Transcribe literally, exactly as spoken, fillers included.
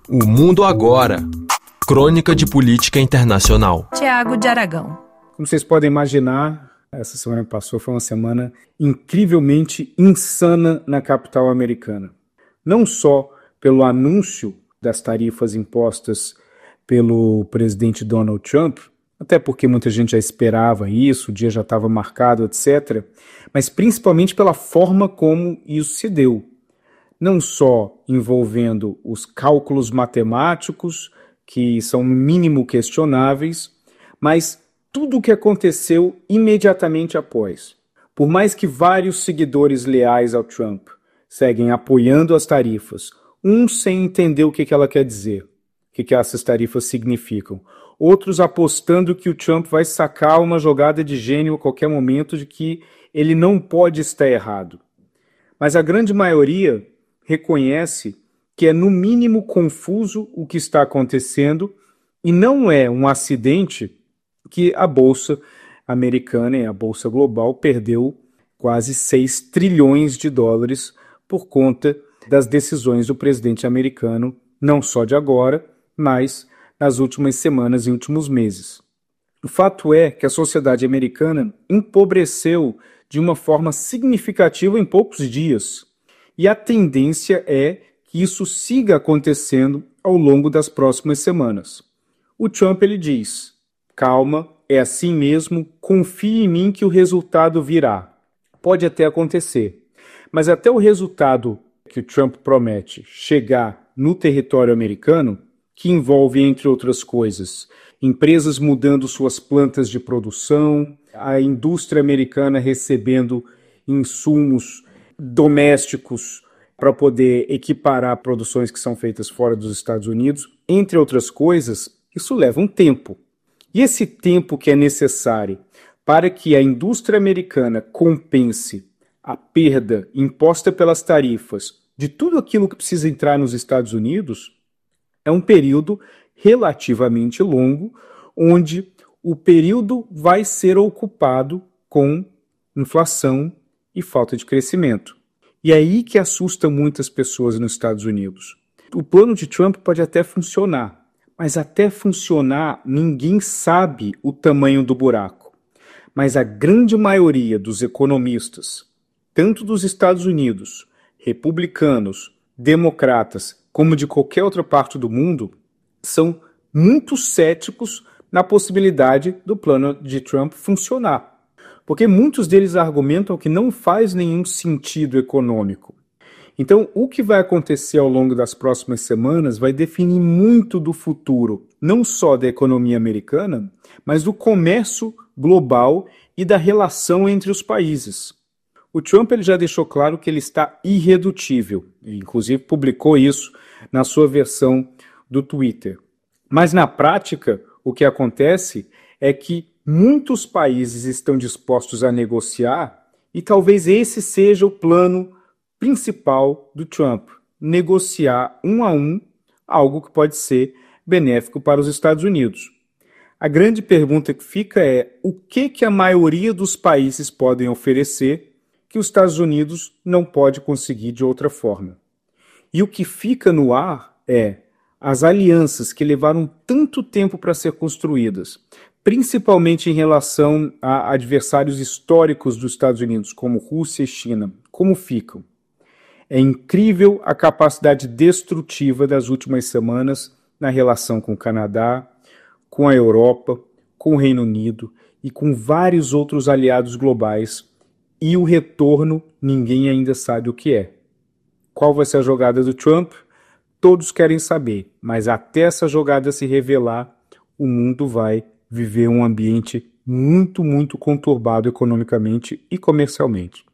O Mundo Agora. Crônica de Política Internacional. Tiago de Aragão. Como vocês podem imaginar, essa semana que passou foi uma semana incrivelmente insana na capital americana. Não só pelo anúncio das tarifas impostas pelo presidente Donald Trump, até porque muita gente já esperava isso, o dia já estava marcado, etcétera, mas principalmente pela forma como isso se deu. Não só envolvendo os cálculos matemáticos, que são no mínimo questionáveis, mas tudo o que aconteceu imediatamente após. Por mais que vários seguidores leais ao Trump seguem apoiando as tarifas, uns sem entender o que, que ela quer dizer, o que, que essas tarifas significam, outros apostando que o Trump vai sacar uma jogada de gênio a qualquer momento de que ele não pode estar errado. Mas a grande maioria reconhece que é no mínimo confuso o que está acontecendo e não é um acidente que a Bolsa Americana e a Bolsa Global perdeu quase seis trilhões de dólares por conta das decisões do presidente americano, não só de agora, mas nas últimas semanas e últimos meses. O fato é que a sociedade americana empobreceu de uma forma significativa em poucos dias. E a tendência é que isso siga acontecendo ao longo das próximas semanas. O Trump ele diz, calma, é assim mesmo, confie em mim que o resultado virá. Pode até acontecer, mas até o resultado que o Trump promete chegar no território americano, que envolve, entre outras coisas, empresas mudando suas plantas de produção, a indústria americana recebendo insumos domésticos para poder equiparar produções que são feitas fora dos Estados Unidos, entre outras coisas, isso leva um tempo. E esse tempo que é necessário para que a indústria americana compense a perda imposta pelas tarifas de tudo aquilo que precisa entrar nos Estados Unidos, é um período relativamente longo, onde o período vai ser ocupado com inflação e falta de crescimento. E é aí que assusta muitas pessoas nos Estados Unidos. O plano de Trump pode até funcionar, mas até funcionar ninguém sabe o tamanho do buraco. Mas a grande maioria dos economistas, tanto dos Estados Unidos, republicanos, democratas, como de qualquer outra parte do mundo, são muito céticos na possibilidade do plano de Trump funcionar. Porque muitos deles argumentam que não faz nenhum sentido econômico. Então, o que vai acontecer ao longo das próximas semanas vai definir muito do futuro, não só da economia americana, mas do comércio global e da relação entre os países. O Trump ele já deixou claro que ele está irredutível, ele, inclusive publicou isso na sua versão do Twitter. Mas na prática, o que acontece é que muitos países estão dispostos a negociar e talvez esse seja o plano principal do Trump, negociar um a um algo que pode ser benéfico para os Estados Unidos. A grande pergunta que fica é o que, que a maioria dos países podem oferecer que os Estados Unidos não pode conseguir de outra forma. E o que fica no ar é as alianças que levaram tanto tempo para ser construídas, principalmente em relação a adversários históricos dos Estados Unidos, como Rússia e China, como ficam? É incrível a capacidade destrutiva das últimas semanas na relação com o Canadá, com a Europa, com o Reino Unido e com vários outros aliados globais, e o retorno ninguém ainda sabe o que é. Qual vai ser a jogada do Trump? Todos querem saber, mas até essa jogada se revelar, o mundo vai viver um ambiente muito, muito conturbado economicamente e comercialmente.